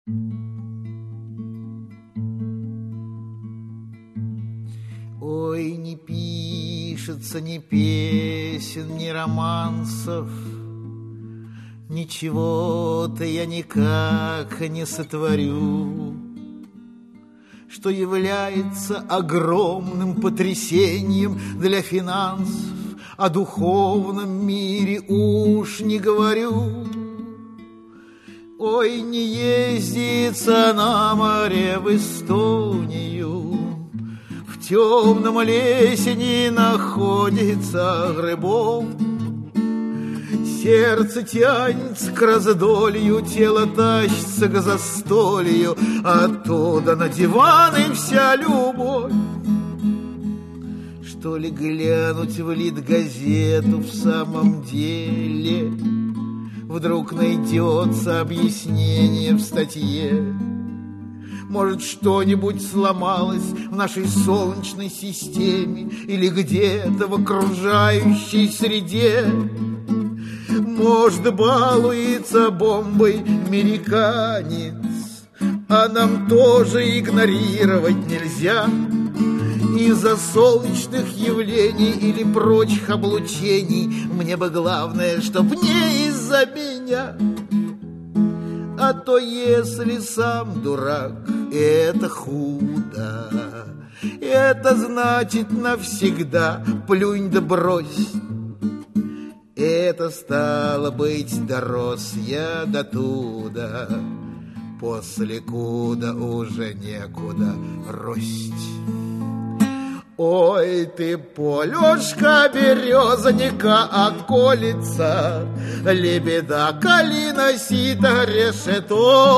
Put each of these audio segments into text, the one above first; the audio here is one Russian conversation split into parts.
Ой, не пишется ни песен, ни романсов, ничего-то я никак не сотворю, что является огромным потрясением для финансов. О духовном мире уж не говорю. Ой, не ездится на море в Эстонию, в темном лесе не находится грибов. Сердце тянется к раздолью, тело тащится к застолью, оттуда на диваны вся любовь. Что ли глянуть в литгазету в самом деле? Вдруг найдется объяснение в статье. Может, что-нибудь сломалось в нашей солнечной системе или где-то в окружающей среде. Может, балуется бомбой американец, а нам тоже игнорировать нельзя. Из-за солнечных явлений или прочих облучений мне бы главное, чтоб не из-за меня. А то если сам дурак, это худо. Это значит навсегда плюнь да брось. Это стало быть, дорос я до туда, после куда уже некуда рость. Ой, ты, полюшка березаника околица, лебеда, калина, сито, решето.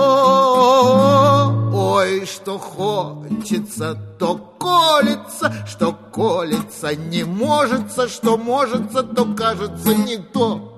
Ой, что хочется, то колется, что колется, не можется, что можется, то кажется не то.